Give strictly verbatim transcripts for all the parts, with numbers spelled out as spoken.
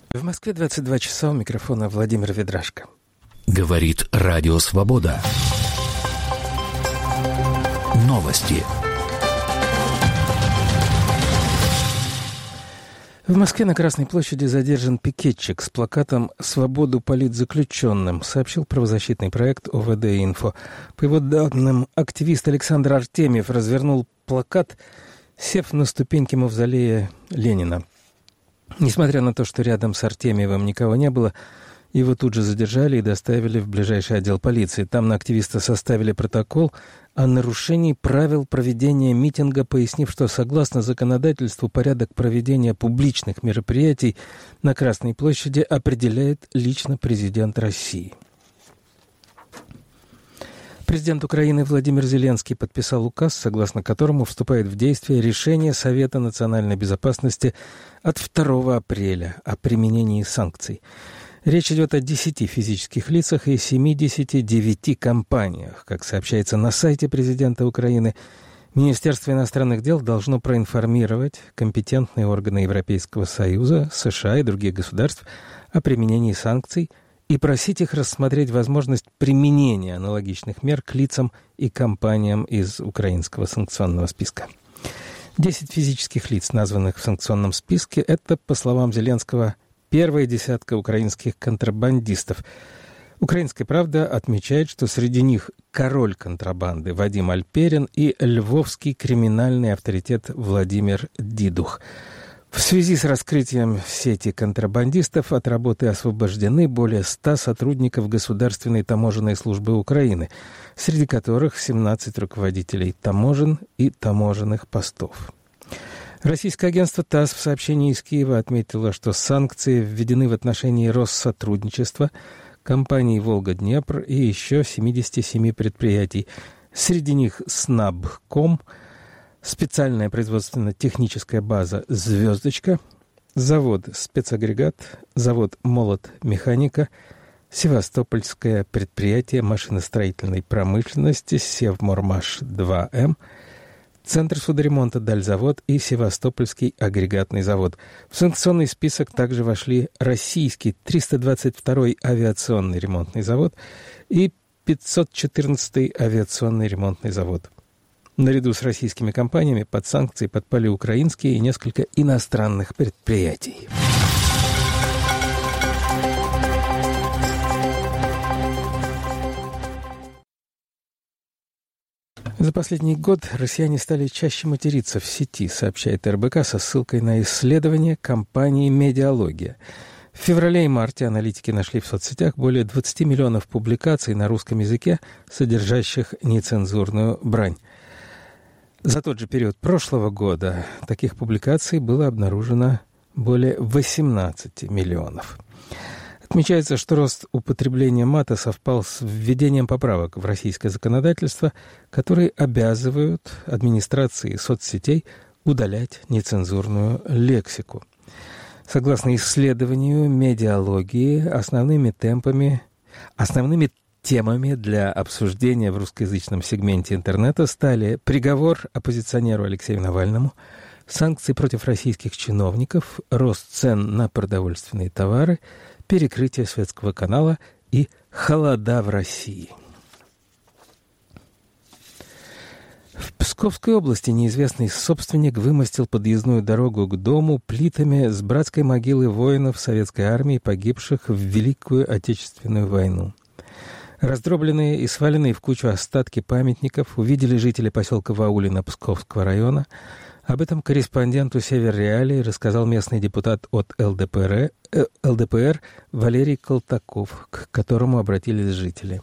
В Москве двадцать два часа, у микрофона Владимир Ведрашко. Говорит Радио Свобода. Новости. В Москве на Красной площади задержан пикетчик с плакатом «Свободу политзаключенным», сообщил правозащитный проект О В Д-Инфо. По его данным, активист Александр Артемьев развернул плакат, сев на ступеньки мавзолея Ленина. Несмотря на то, что рядом с Артемьевым никого не было, его тут же задержали и доставили в ближайший отдел полиции. Там на активиста составили протокол о нарушении правил проведения митинга, пояснив, что согласно законодательству порядок проведения публичных мероприятий на Красной площади определяет лично президент России. Президент Украины Владимир Зеленский подписал указ, согласно которому вступает в действие решение Совета национальной безопасности от второго апреля о применении санкций. Речь идет о десяти физических лицах и семидесяти девяти компаниях. Как сообщается на сайте президента Украины, Министерство иностранных дел должно проинформировать компетентные органы Европейского Союза, США и других государств о применении санкций и просить их рассмотреть возможность применения аналогичных мер к лицам и компаниям из украинского санкционного списка. Десять физических лиц, названных в санкционном списке, это, по словам Зеленского, первая десятка украинских контрабандистов. «Украинская правда» отмечает, что среди них король контрабанды Вадим Альперин и львовский криминальный авторитет Владимир Дидух. В связи с раскрытием сети контрабандистов от работы освобождены более ста сотрудников Государственной таможенной службы Украины, среди которых семнадцать руководителей таможен и таможенных постов. Российское агентство ТАСС в сообщении из Киева отметило, что санкции введены в отношении Россотрудничества, компаний «Волга-Днепр» и еще семидесяти семи предприятий. Среди них «Снабком», специальная производственно-техническая база «Звездочка», завод «Спецагрегат», завод «Молот-Механика», Севастопольское предприятие машиностроительной промышленности «Севмормаш-два М», Центр судоремонта «Дальзавод» и Севастопольский агрегатный завод. В санкционный список также вошли российский триста двадцать второй авиационный ремонтный завод и пятьсот четырнадцатый авиационный ремонтный завод. Наряду с российскими компаниями под санкции подпали украинские и несколько иностранных предприятий. За последний год россияне стали чаще материться в сети, сообщает Эр Бэ Ка со ссылкой на исследование компании «Медиалогия». В феврале и марте аналитики нашли в соцсетях более двадцати миллионов публикаций на русском языке, содержащих нецензурную брань. За тот же период прошлого года таких публикаций было обнаружено более восемнадцати миллионов. Отмечается, что рост употребления мата совпал с введением поправок в российское законодательство, которые обязывают администрации соцсетей удалять нецензурную лексику. Согласно исследованию «Медиалогии», основными темпами, основными темами для обсуждения в русскоязычном сегменте интернета стали приговор оппозиционеру Алексею Навальному, санкции против российских чиновников, рост цен на продовольственные товары, перекрытие Светского канала и холода в России. В Псковской области неизвестный собственник вымостил подъездную дорогу к дому плитами с братской могилы воинов Советской армии, погибших в Великую Отечественную войну. Раздробленные и сваленные в кучу остатки памятников увидели жители поселка Ваулино Псковского района. Об этом корреспонденту «Север Реалии» рассказал местный депутат от Эл Дэ Пэ Эр, э, Эл Дэ Пэ Эр Валерий Колтаков, к которому обратились жители.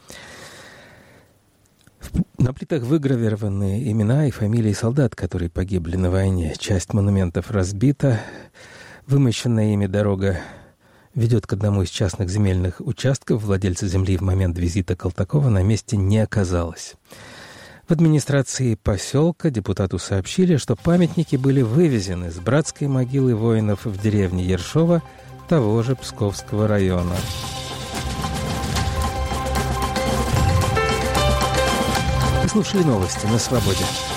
На плитах выгравированы имена и фамилии солдат, которые погибли на войне. Часть монументов разбита. Вымощенная ими дорога ведет к одному из частных земельных участков. Владельца земли в момент визита Колтакова на месте не оказалось. В администрации поселка депутату сообщили, что памятники были вывезены с братской могилы воинов в деревне Ершова того же Псковского района. Вы слушали новости на «Свободе».